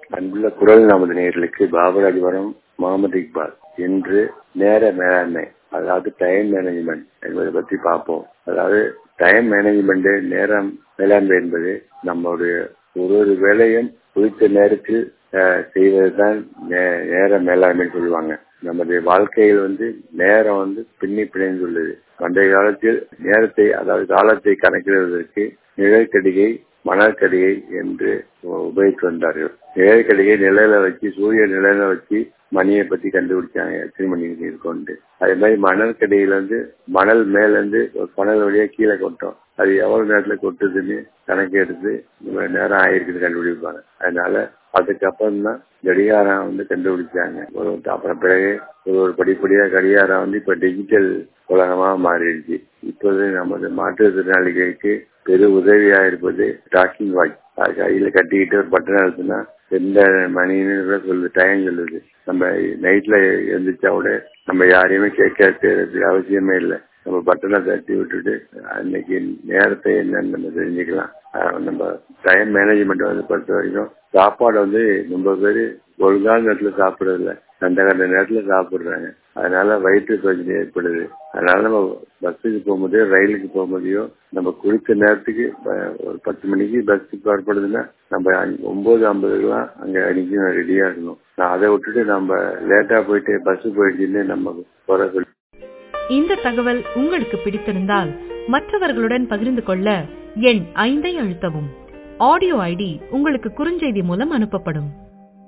அன்புள்ள குரல் நமது நேயர்களுக்கு பாபராஜபுரம் முகமது இக்பால். இன்று நேர மேலாண்மை, அதாவது டைம் மேனேஜ்மெண்ட் என்பதை பற்றி பார்ப்போம். அதாவது டைம் மேனேஜ்மெண்ட், நேரம் மேலாண்மை என்பது நம்முடைய ஒரு வேலையும் குறித்த நேரத்தில் செய்வதுதான் நேர மேலாண்மை சொல்லுவாங்க. நமது வாழ்க்கையில் நேரம் பின்னி பிணைந்துள்ளது. பண்டைய காலத்தில் நேரத்தை, அதாவது காலத்தை கணக்கிடுவதற்கு நிழற்கடிகை, மணற்கடிகை என்று உபயோகித்து வந்தார்கள். நிழற்கடிகை நிழல வச்சு, சூரிய நிழல வச்சு மணியை பத்தி கண்டுபிடிச்சாங்க, எத்தனை மணி கொண்டு. அதே மாதிரி மணற்கடியில மணல் மேல ஒரு மணல் வழியா கீழே கொட்டோம். அது எவ்வளவு நேரத்துல கொட்டுதுன்னு கணக்கு எடுத்து நேரம் ஆயிருக்குன்னு கண்டுபிடிப்பாங்க. அதனால அதுக்கப்புறம் தான் கடிகாரம் கண்டுபிடிச்சாங்க. அப்புறம் பிறகு ஒரு படிப்படியா கடிகாரம் இப்ப டிஜிட்டல் உலகமா மாறிடுச்சு. இப்போது நமது மாற்றுத்திறனாளிகளுக்கு பெரு உதவியா இருப்பது டாக்கிங் வாட்ச். அது கையில கட்டிக்கிட்டு ஒரு பட்டன் அழுத்துனா எந்த மணின்னு சொல்லுது, டைம் சொல்லுது. நம்ம நைட்ல எழுந்திரிச்சா கூட நம்ம யாரையுமே கேட்க அவசியமே இல்லை. நம்ம பட்டனை தட்டி விட்டுட்டு அன்னைக்கு நேரத்தை என்னன்னு நம்ம தெரிஞ்சுக்கலாம். நம்ம டைம் மேனேஜ்மெண்ட் பொறுத்த வரைக்கும் சாப்பாடு ரொம்ப பேரு ஒழுங்கான நேரத்துல சாப்பிடுறது இல்லை, கண்ட நேரத்துல சாப்பிடுறாங்க. அதனால வயிற்று பிரச்சனை ஏற்படுது. அதனால நம்ம பஸ்ஸுக்கு போகும்போதோ ரயிலுக்கு போகும்போதையோ நம்ம குறித்த நேரத்துக்கு, ஒரு 10 மணிக்கு பஸ்ஸுக்கு புறப்படுதுன்னா நம்ம 9:50 அங்க அன்னைக்கு ரெடியா இருக்கணும். அதை விட்டுட்டு நம்ம லேட்டா போயிட்டு பஸ் போயிடுச்சுன்னு நம்ம குறை சொல்லி. இந்த தகவல் உங்களுக்கு பிடித்திருந்தால் மற்றவர்களுடன் பகிர்ந்து கொள்ள எண் 5 அழுத்தவும். ஆடியோ ஐடி உங்களுக்கு குறுஞ்செய்தி மூலம் அனுப்பப்படும்.